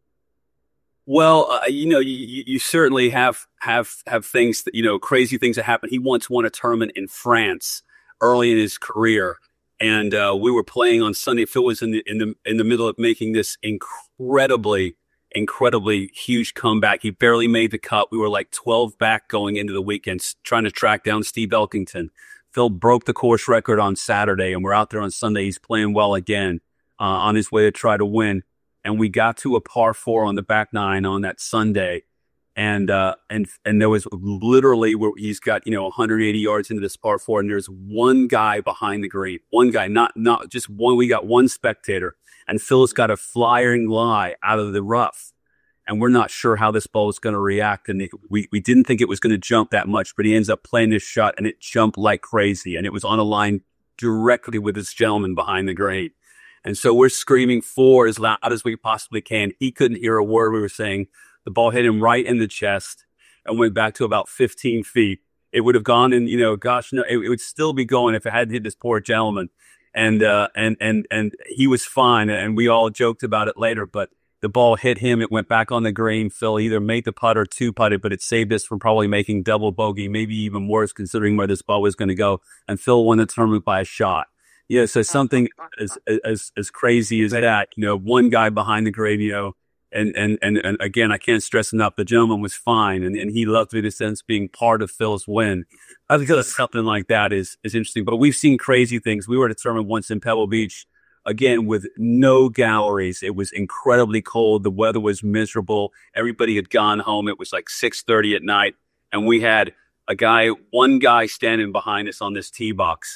Speaker 3: Well, uh, you know, you, you certainly have have have things that, you know, crazy things that happen. He once won a tournament in France early in his career. And uh, we were playing on Sunday. Phil was in the in the in the middle of making this incredibly, incredibly huge comeback. He barely made the cut. We were like twelve back going into the weekend, trying to track down Steve Elkington. Phil broke the course record on Saturday, and we're out there on Sunday. He's playing well again, uh, on his way to try to win. And we got to a par four on the back nine on that Sunday. And, uh, and, and there was literally where he's got, you know, one hundred eighty yards into this par four, and there's one guy behind the green, one guy, not, not just one. We got one spectator, and Phil's got a flying lie out of the rough, and we're not sure how this ball is going to react. And we, we didn't think it was going to jump that much, but he ends up playing this shot, and it jumped like crazy. And it was on a line directly with this gentleman behind the green. And so we're screaming four as loud as we possibly can. He couldn't hear a word we were saying. The ball hit him right in the chest and went back to about fifteen feet. It would have gone in, you know, gosh, no, it, it would still be going if it hadn't hit this poor gentleman. And, uh, and, and, and he was fine. And we all joked about it later, but the ball hit him. It went back on the green. Phil either made the putt or two putted, but it saved us from probably making double bogey, maybe even worse considering where this ball was going to go. And Phil won the tournament by a shot. Yeah. So something as, as, as crazy as that, you know, one guy behind the green, you know, And, and, and, and again, I can't stress enough, the gentleman was fine. And, and he loved it in the sense being part of Phil's win. I think that something like that is, is interesting, but we've seen crazy things. We were at a tournament once in Pebble Beach, again, with no galleries. It was incredibly cold. The weather was miserable. Everybody had gone home. It was like six thirty at night. And we had a guy, one guy standing behind us on this tee box.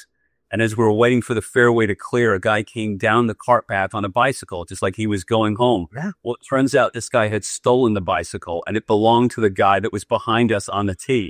Speaker 3: And as we were waiting for the fairway to clear, a guy came down the cart path on a bicycle, just like he was going home.
Speaker 1: Yeah.
Speaker 3: Well, it turns out this guy had stolen the bicycle, and it belonged to the guy that was behind us on the tee.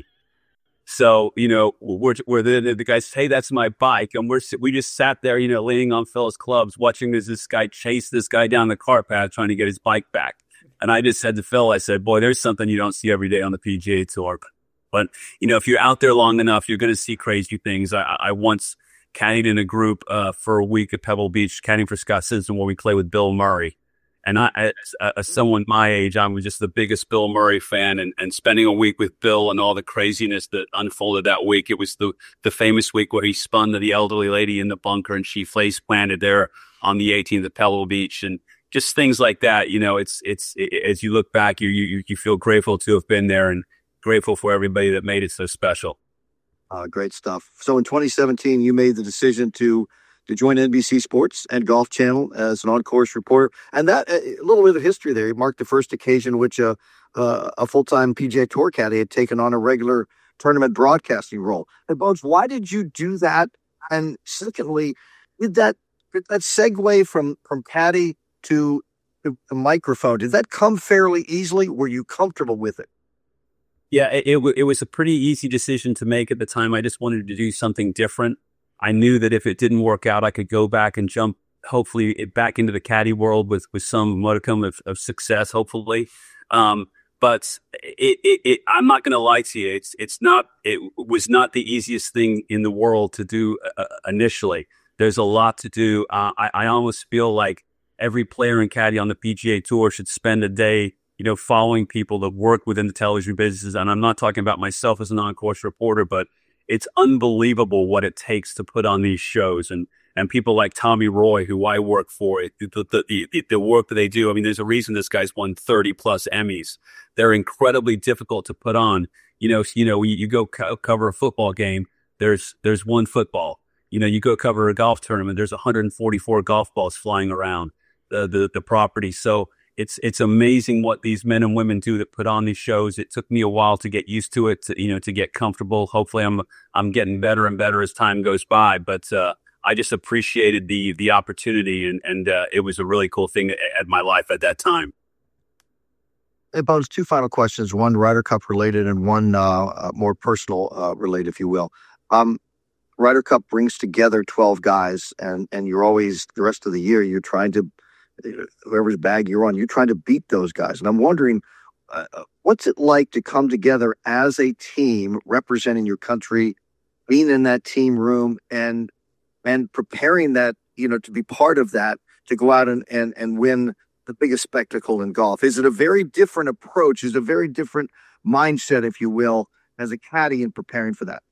Speaker 3: So, you know, we're, we're the, the guy says, hey, that's my bike. And we're, we just sat there, you know, leaning on Phil's clubs, watching as this guy chase this guy down the cart path, trying to get his bike back. And I just said to Phil, I said, boy, there's something you don't see every day on the P G A Tour. But, you know, if you're out there long enough, you're going to see crazy things. I, I once caddied in a group uh, for a week at Pebble Beach, caddying for Scott Simpson, where we play with Bill Murray. And I, as, as someone my age, I was just the biggest Bill Murray fan, and, and spending a week with Bill and all the craziness that unfolded that week. It was the, the famous week where he spun to the elderly lady in the bunker and she face planted there on the eighteenth at Pebble Beach, and just things like that. You know, it's, it's, it, as you look back, you, you, you feel grateful to have been there and grateful for everybody that made it so special.
Speaker 1: Uh, great stuff. So in twenty seventeen, you made the decision to to join N B C Sports and Golf Channel as an on-course reporter. And that, a little bit of history there, it marked the first occasion which uh, uh, a full-time P G A Tour caddy had taken on a regular tournament broadcasting role. And Bones, why did you do that? And secondly, did that did that segue from, from caddy to the microphone, did that come fairly easily? Were you comfortable with it?
Speaker 3: Yeah, it, it, it was a pretty easy decision to make at the time. I just wanted to do something different. I knew that if it didn't work out, I could go back and jump, hopefully, it, back into the caddy world with, with some modicum of, of success, hopefully. Um, but it, it, it, I'm not going to lie to you. It's, it's not, it was not the easiest thing in the world to do uh, initially. There's a lot to do. Uh, I, I almost feel like every player and caddy on the P G A Tour should spend a day, you know, following people that work within the television businesses. And I'm not talking about myself as an on-course reporter, but it's unbelievable what it takes to put on these shows. And, and people like Tommy Roy, who I work for, the, the, the, the work that they do. I mean, there's a reason this guy's won thirty plus Emmys. They're incredibly difficult to put on. You know, you know, you, you go co- cover a football game, there's, there's one football. You know, you go cover a golf tournament, there's one hundred forty-four golf balls flying around the, the, the property. So it's, it's amazing what these men and women do that put on these shows. It took me a while to get used to it, to, you know, to get comfortable. Hopefully I'm, I'm getting better and better as time goes by, but, uh, I just appreciated the, the opportunity, and, and, uh, it was a really cool thing at my life at that time.
Speaker 1: Hey, Bones, two final questions, one Ryder Cup related and one, uh, more personal, uh, related, if you will. Um, Ryder Cup brings together twelve guys, and, and you're always, the rest of the year, you're trying to, whoever's bag you're on, you're trying to beat those guys. And I'm wondering, uh, what's it like to come together as a team representing your country, being in that team room and and preparing that, you know, to be part of that, to go out and, and, and win the biggest spectacle in golf? Is it a very different approach? Is it a very different mindset, if you will, as a caddy in preparing for that?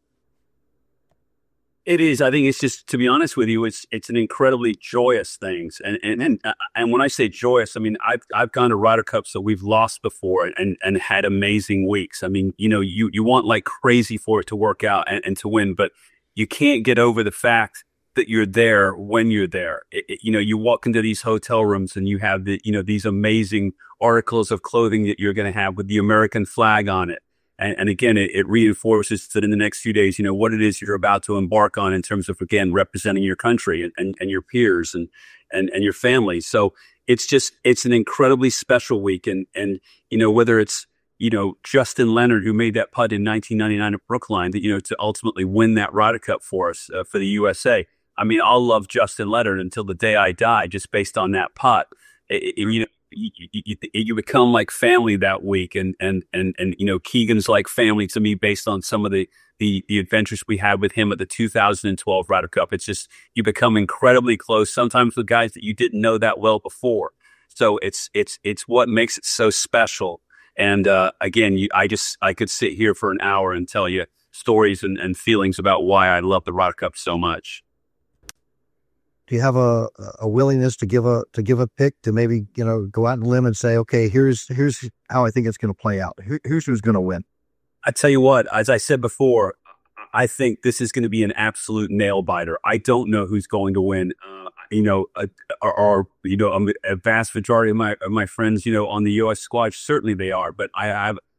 Speaker 3: It is. I think it's just, to be honest with you, it's it's an incredibly joyous thing. And and and, and when I say joyous, I mean, I've I've gone to Ryder Cups that we've lost before and, and had amazing weeks. I mean, you know, you, you want like crazy for it to work out and, and to win, but you can't get over the fact that you're there when you're there. It, it, you know, you walk into these hotel rooms and you have the, you know, these amazing articles of clothing that you're going to have with the American flag on it. And, and again, it, it reinforces that in the next few days, you know, what it is you're about to embark on in terms of, again, representing your country and, and, and your peers and, and, and your family. So it's just, it's an incredibly special week. And, and, you know, whether it's, you know, Justin Leonard, who made that putt in nineteen ninety-nine at Brookline, that, you know, to ultimately win that Ryder Cup for us, uh, for the U S A. I mean, I'll love Justin Leonard until the day I die, just based on that putt. It, it, you know, You, you, you become like family that week, and and and and you know, Keegan's like family to me based on some of the the the adventures we had with him at the two thousand twelve Ryder Cup. It's just, you become incredibly close, sometimes with guys that you didn't know that well before. So it's it's it's what makes it so special. And uh, again, you, I just I could sit here for an hour and tell you stories and, and feelings about why I love the Ryder Cup so much.
Speaker 1: Do you have a, a willingness to give a to give a pick, to maybe, you know, go out on a limb and say, okay, here's here's how I think it's going to play out. Here, here's who's going to win.
Speaker 3: I tell you what, as I said before, I think this is going to be an absolute nail biter. I don't know who's going to win. Uh, you know, uh, or, or you know, a, a vast majority of my of my friends, you know, on the U S squad, certainly they are. But I have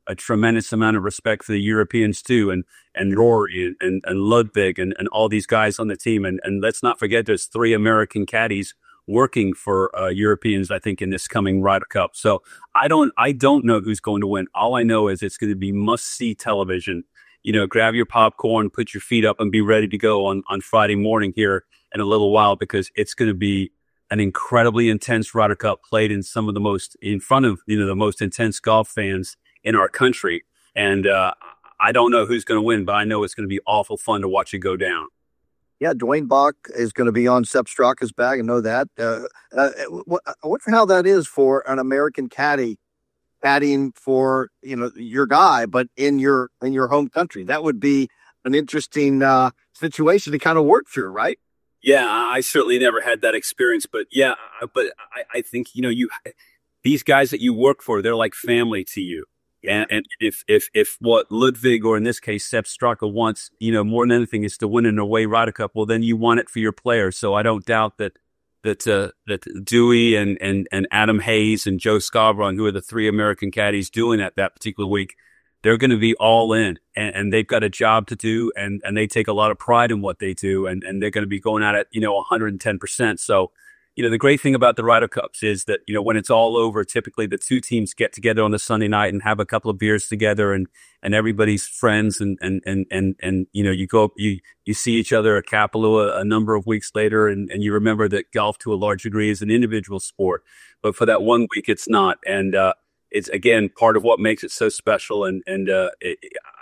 Speaker 3: a tremendous amount of respect for the Europeans too, and and Rory and, and, and Ludwig and, and all these guys on the team. And and let's not forget there's three American caddies working for uh, Europeans, I think, in this coming Ryder Cup. So I don't I don't know who's going to win. All I know is it's going to be must-see television. You know, grab your popcorn, put your feet up, and be ready to go on, on Friday morning here in a little while, because it's going to be an incredibly intense Ryder Cup played in some of the most, in front of, you know, the most intense golf fans in our country. And uh, I don't know who's going to win, but I know it's going to be awful fun to watch it go down.
Speaker 1: Yeah, Dwayne Bach is going to be on Sepp Straka's bag. I know that. Uh, uh, I wonder how that is for an American caddy caddying for, you know, your guy, but in your in your home country. That would be an interesting uh, situation to kind of work through, right?
Speaker 3: Yeah, I certainly never had that experience, but yeah, but I, I think, you know, you these guys that you work for, they're like family to you. And, and if, if, if what Ludwig, or in this case, Sepp Straka wants, you know, more than anything is to win an away Ryder Cup, well, then you want it for your players. So I don't doubt that, that, uh, that Dewey and, and, and Adam Hayes and Joe Scarborough, who are the three American caddies doing that that particular week, they're going to be all in, and, and they've got a job to do, and, and they take a lot of pride in what they do, and, and they're going to be going at it, you know, one hundred ten percent. So, you know, the great thing about the Ryder Cups is that, you know, when it's all over, typically the two teams get together on the Sunday night and have a couple of beers together, and, and everybody's friends, and, and, and, and, and, you know, you go, you, you see each other at Kapalua a number of weeks later, and, and you remember that golf to a large degree is an individual sport, but for that one week, it's not. And, uh, it's, again, part of what makes it so special. And, and, uh, it,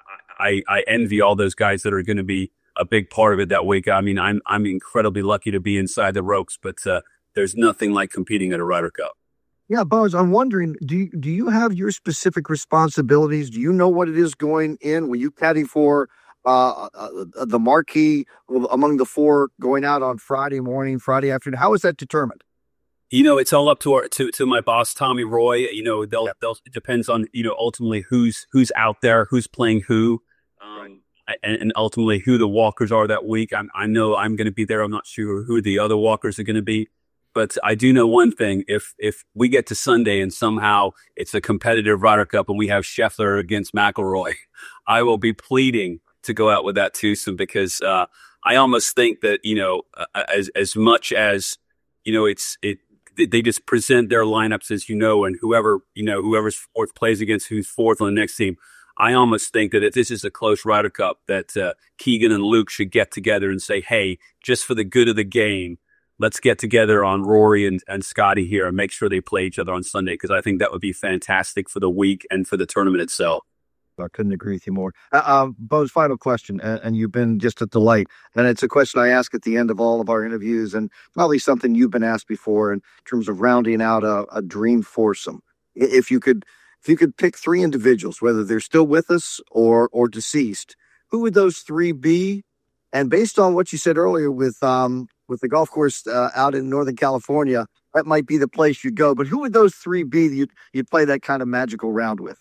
Speaker 3: I, I envy all those guys that are going to be a big part of it that week. I mean, I'm, I'm incredibly lucky to be inside the ropes, but, uh, there's nothing like competing at a Ryder Cup.
Speaker 1: Yeah, Bones, I'm wondering, do you, do you have your specific responsibilities? Do you know what it is going in? Will you caddy for uh, uh, the marquee among the four going out on Friday morning, Friday afternoon? How is that determined?
Speaker 3: You know, it's all up to our, to to my boss, Tommy Roy. You know, they'll yep. they'll it depends on, you know, ultimately who's who's out there, who's playing who, um, right. and, and ultimately who the walkers are that week. I'm, I know I'm going to be there. I'm not sure who the other walkers are going to be. But I do know one thing: if if we get to Sunday and somehow it's a competitive Ryder Cup and we have Scheffler against McIlroy, I will be pleading to go out with that twosome, because uh, I almost think that, you know, uh, as as much as, you know, it's it they just present their lineups as, you know, and whoever you know whoever's fourth plays against who's fourth on the next team. I almost think that if this is a close Ryder Cup, that uh, Keegan and Luke should get together and say, hey, just for the good of the game, let's get together on Rory and, and Scotty here and make sure they play each other on Sunday, because I think that would be fantastic for the week and for the tournament itself.
Speaker 1: I couldn't agree with you more. Uh, uh, Bo's final question, and, and you've been just a delight. And it's a question I ask at the end of all of our interviews, and probably something you've been asked before in terms of rounding out a, a dream foursome. If you could, if you could pick three individuals, whether they're still with us or or deceased, who would those three be? And based on what you said earlier with um with the golf course uh, out in Northern California, that might be the place you'd go. But who would those three be that you'd, you'd play that kind of magical round with?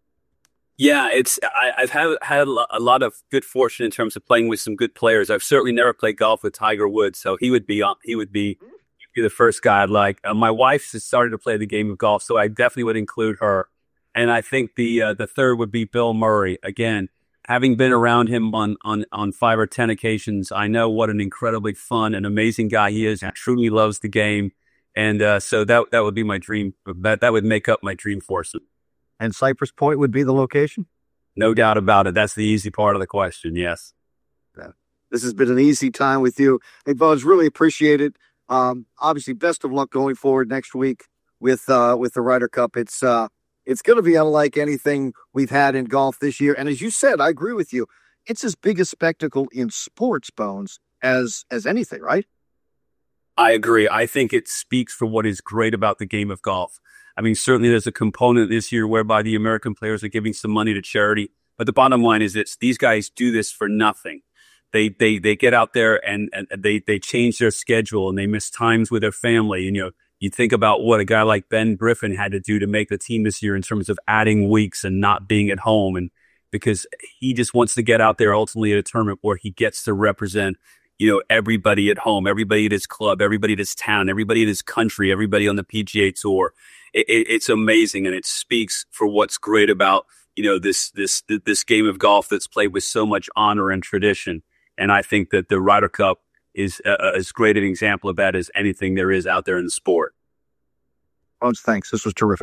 Speaker 3: Yeah, it's I, I've had had a lot of good fortune in terms of playing with some good players. I've certainly never played golf with Tiger Woods, so he would be he would be the first guy I'd like. Uh, my wife has started to play the game of golf, so I definitely would include her. And I think the uh, the third would be Bill Murray. Again, having been around him on on on five or ten occasions, I know what an incredibly fun and amazing guy he is. He truly loves the game, and uh, so that that would be my dream. That that would make up my dream foursome.
Speaker 1: And Cypress Point would be the location?
Speaker 3: No doubt about it. That's the easy part of the question, yes.
Speaker 1: Yeah. This has been an easy time with you. Hey, Buzz, really appreciate it. Um, obviously, best of luck going forward next week with uh, with the Ryder Cup. It's uh, it's going to be unlike anything we've had in golf this year. And as you said, I agree with you. It's as big a spectacle in sports, Bones, as as anything, right?
Speaker 3: I agree. I think it speaks for what is great about the game of golf. I mean, certainly there's a component this year whereby the American players are giving some money to charity. But the bottom line is it's these guys do this for nothing. They they they get out there and, and they, they change their schedule and they miss times with their family. And, you know, you think about what a guy like Ben Griffin had to do to make the team this year in terms of adding weeks and not being at home. And because he just wants to get out there ultimately at a tournament where he gets to represent, you know, everybody at home, everybody at his club, everybody at his town, everybody at his country, everybody on the P G A Tour. It, it, it's amazing, and it speaks for what's great about you know, this this this game of golf that's played with so much honor and tradition. And I think that the Ryder Cup is uh, as great an example of that as anything there is out there in the sport.
Speaker 1: Bones, thanks. This was terrific.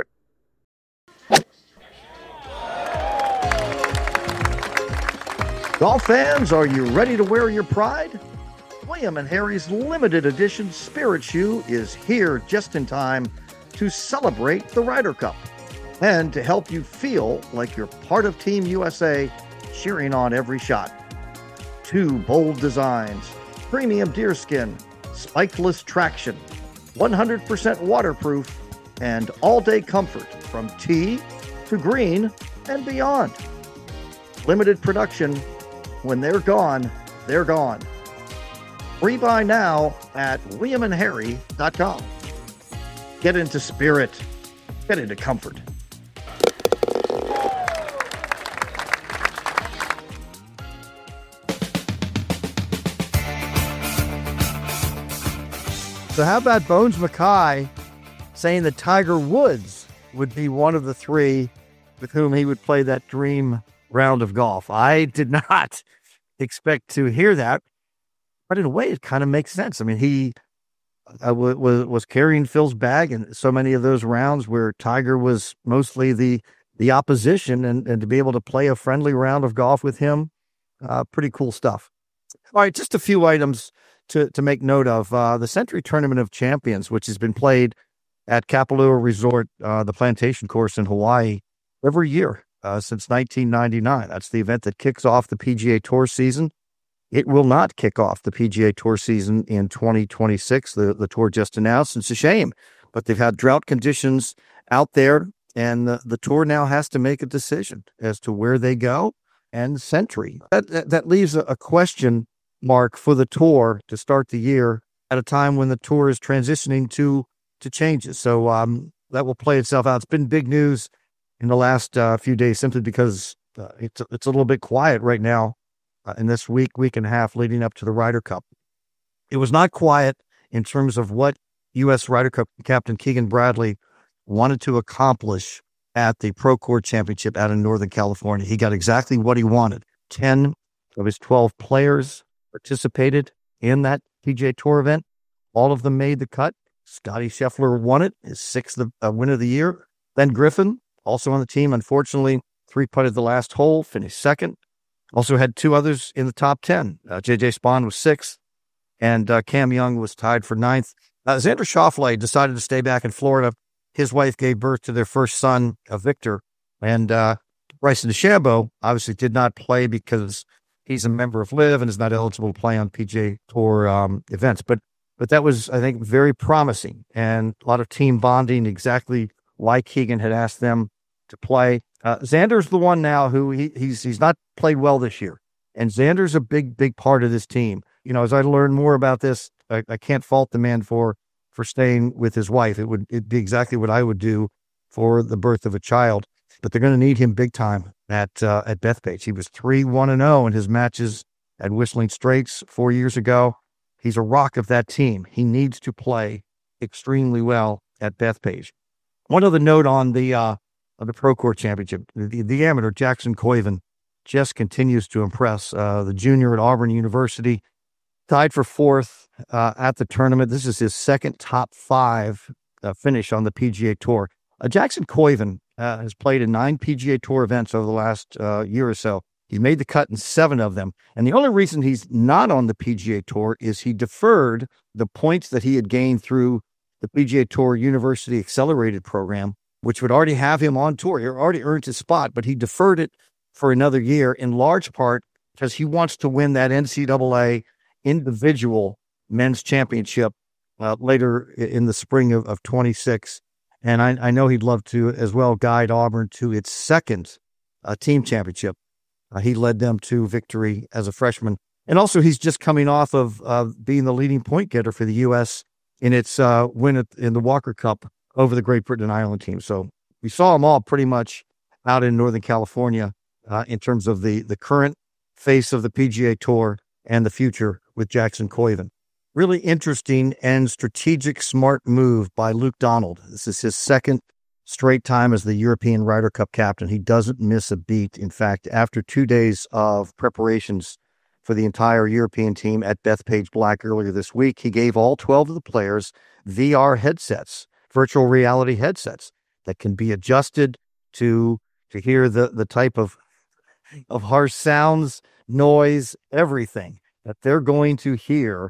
Speaker 1: Golf fans, are you ready to wear your pride? William and Harry's limited edition Spirit Shoe is here just in time to celebrate the Ryder Cup and to help you feel like you're part of Team U S A, cheering on every shot. Two bold designs, premium deerskin, spikeless traction, one hundred percent waterproof, and all-day comfort from tee to green and beyond. Limited production. When they're gone, they're gone. Free buy now at william and harry dot com. Get into spirit. Get into comfort. So how about Bones Mackay saying that Tiger Woods would be one of the three with whom he would play that dream round of golf? I did not expect to hear that, but in a way, it kind of makes sense. I mean, he uh, w- was was carrying Phil's bag in so many of those rounds where Tiger was mostly the the opposition, and, and to be able to play a friendly round of golf with him, uh, pretty cool stuff. All right, just a few items to to make note of. Uh, the Century Tournament of Champions, which has been played at Kapalua Resort, uh, the Plantation Course in Hawaii, every year uh, since nineteen ninety-nine. That's the event that kicks off the P G A Tour season. It will not kick off the P G A Tour season in twenty twenty-six. The, the tour just announced. It's a shame, but they've had drought conditions out there, and the, the tour now has to make a decision as to where they go. And Century, that, that, that leaves a, a question mark for the tour to start the year at a time when the tour is transitioning to to changes. So um, that will play itself out. It's been big news in the last uh, few days simply because uh, it's, it's a little bit quiet right now uh, in this week, week and a half leading up to the Ryder Cup. It was not quiet in terms of what U S Ryder Cup captain Keegan Bradley wanted to accomplish at the Procore Championship out in Northern California. He got exactly what he wanted. ten of his twelve players participated in that P G A Tour event. All of them made the cut. Scotty Scheffler won it, his sixth uh, win of the year. Ben Griffin, also on the team, unfortunately, three-putted the last hole, finished second. Also had two others in the top ten. Uh, J J Spaun was sixth, and uh, Cam Young was tied for ninth. Uh, Xander Schauffele decided to stay back in Florida. His wife gave birth to their first son, uh, Victor, and uh, Bryson DeChambeau obviously did not play because he's a member of LIV and is not eligible to play on P G A Tour um, events. But but that was, I think, very promising and a lot of team bonding, exactly why Keegan had asked them to play. Uh, Xander's the one now who he, he's he's not played well this year. And Xander's a big, big part of this team. You know, as I learn more about this, I, I can't fault the man for for staying with his wife. It would it'd be exactly what I would do for the birth of a child. But they're going to need him big time at uh, at Bethpage. He was three one and oh in his matches at Whistling Straits four years ago. He's a rock of that team. He needs to play extremely well at Bethpage. One other note on the uh, on the Procore Championship: the, the amateur Jackson Koiven just continues to impress. Uh, the junior at Auburn University, tied for fourth uh, at the tournament. This is his second top five uh, finish on the P G A Tour. Uh, Jackson Koiven uh, has played in nine P G A Tour events over the last uh, year or so. He's made the cut in seven of them. And the only reason he's not on the P G A Tour is he deferred the points that he had gained through the P G A Tour University Accelerated Program, which would already have him on tour. He already earned his spot, but he deferred it for another year, in large part because he wants to win that N C double A individual men's championship uh, later in the spring of, of twenty-six. And I, I know he'd love to as well guide Auburn to its second uh, team championship. Uh, he led them to victory as a freshman. And also he's just coming off of uh, being the leading point getter for the U S in its uh, win at, in the Walker Cup over the Great Britain and Ireland team. So we saw them all pretty much out in Northern California uh, in terms of the, the current face of the P G A Tour and the future with Jackson Koiven. Really interesting and strategic, smart move by Luke Donald. This is his second straight time as the European Ryder Cup captain. He doesn't miss a beat. In fact, after two days of preparations for the entire European team at Bethpage Black earlier this week, he gave all twelve of the players V R headsets, virtual reality headsets that can be adjusted to to hear the, the type of, of harsh sounds, noise, everything that they're going to hear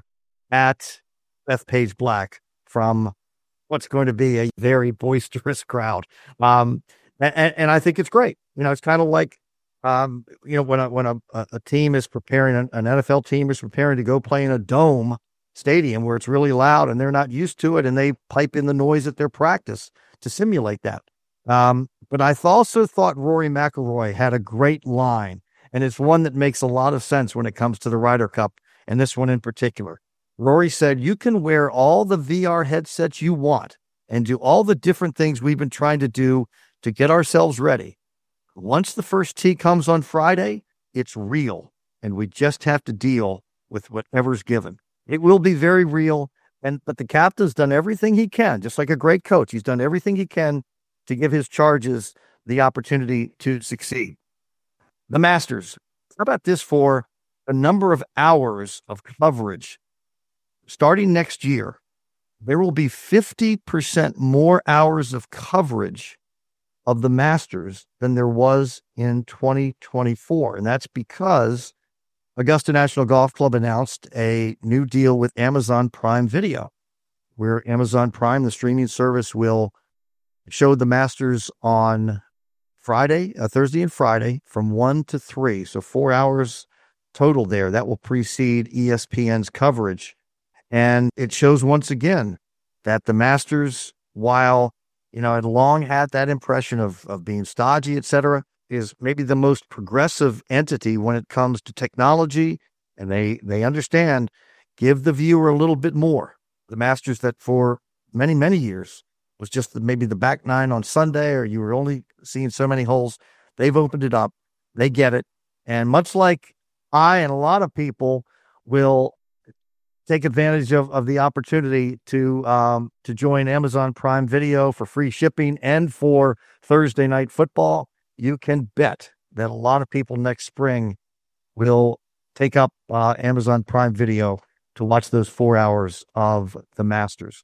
Speaker 1: at Bethpage Black from what's going to be a very boisterous crowd. Um, and, and I think it's great. You know, it's kind of like, um, you know, when a, when a, a team is preparing, an N F L team is preparing to go play in a dome stadium where it's really loud and they're not used to it, and they pipe in the noise at their practice to simulate that. Um, but I also thought Rory McIlroy had a great line, and it's one that makes a lot of sense when it comes to the Ryder Cup, and this one in particular. Rory said, you can wear all the V R headsets you want and do all the different things we've been trying to do to get ourselves ready. Once the first tee comes on Friday, it's real, and we just have to deal with whatever's given. It will be very real, and but the captain's done everything he can, just like a great coach. He's done everything he can to give his charges the opportunity to succeed. The Masters. How about this for a number of hours of coverage? Starting next year, there will be fifty percent more hours of coverage of the Masters than there was in twenty twenty-four. And that's because Augusta National Golf Club announced a new deal with Amazon Prime Video, where Amazon Prime, the streaming service, will show the Masters on Friday, uh, Thursday and Friday from one to three. So four hours total there. That will precede E S P N's coverage. And it shows once again that the Masters, while, you know, had long had that impression of, of being stodgy, et cetera, is maybe the most progressive entity when it comes to technology. And they, they understand, give the viewer a little bit more. The Masters that for many, many years was just the, maybe the back nine on Sunday, or you were only seeing so many holes. They've opened it up. They get it. And much like I and a lot of people will take advantage of, of the opportunity to um, to join Amazon Prime Video for free shipping and for Thursday night football, you can bet that a lot of people next spring will take up uh, Amazon Prime Video to watch those four hours of the Masters.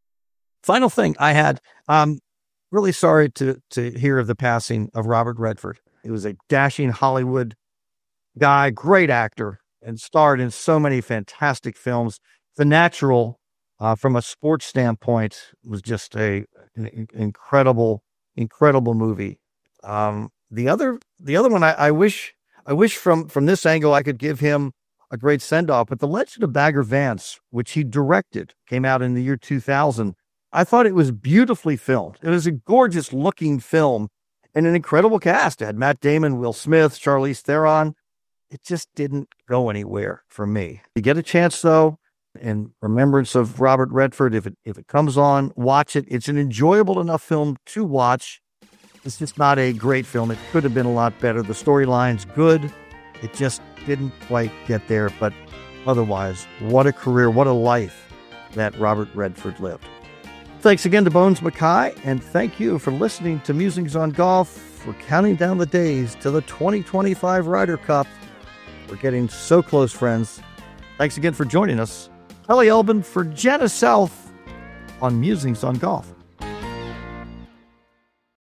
Speaker 1: Final thing I had, um, really sorry to to hear of the passing of Robert Redford. He was a dashing Hollywood guy, great actor, and starred in so many fantastic films. The Natural, uh, from a sports standpoint, was just a an incredible, incredible movie. Um, the other, the other one, I, I wish, I wish from from this angle I could give him a great send off. But The Legend of Bagger Vance, which he directed, came out in the year two thousand. I thought it was beautifully filmed. It was a gorgeous looking film and an incredible cast. It had Matt Damon, Will Smith, Charlize Theron. It just didn't go anywhere for me. You get a chance, though, in remembrance of Robert Redford, if it if it comes on, watch it. It's an enjoyable enough film to watch. It's just not a great film. It could have been a lot better. The storyline's good. It just didn't quite get there. But otherwise, what a career, what a life that Robert Redford lived. Thanks again to Bones Mackay, and thank you for listening to Musings on Golf. We're counting down the days to the twenty twenty-five Ryder Cup. We're getting so close, friends. Thanks again for joining us. Kelly Elbin for Jenna South on Musings on Golf.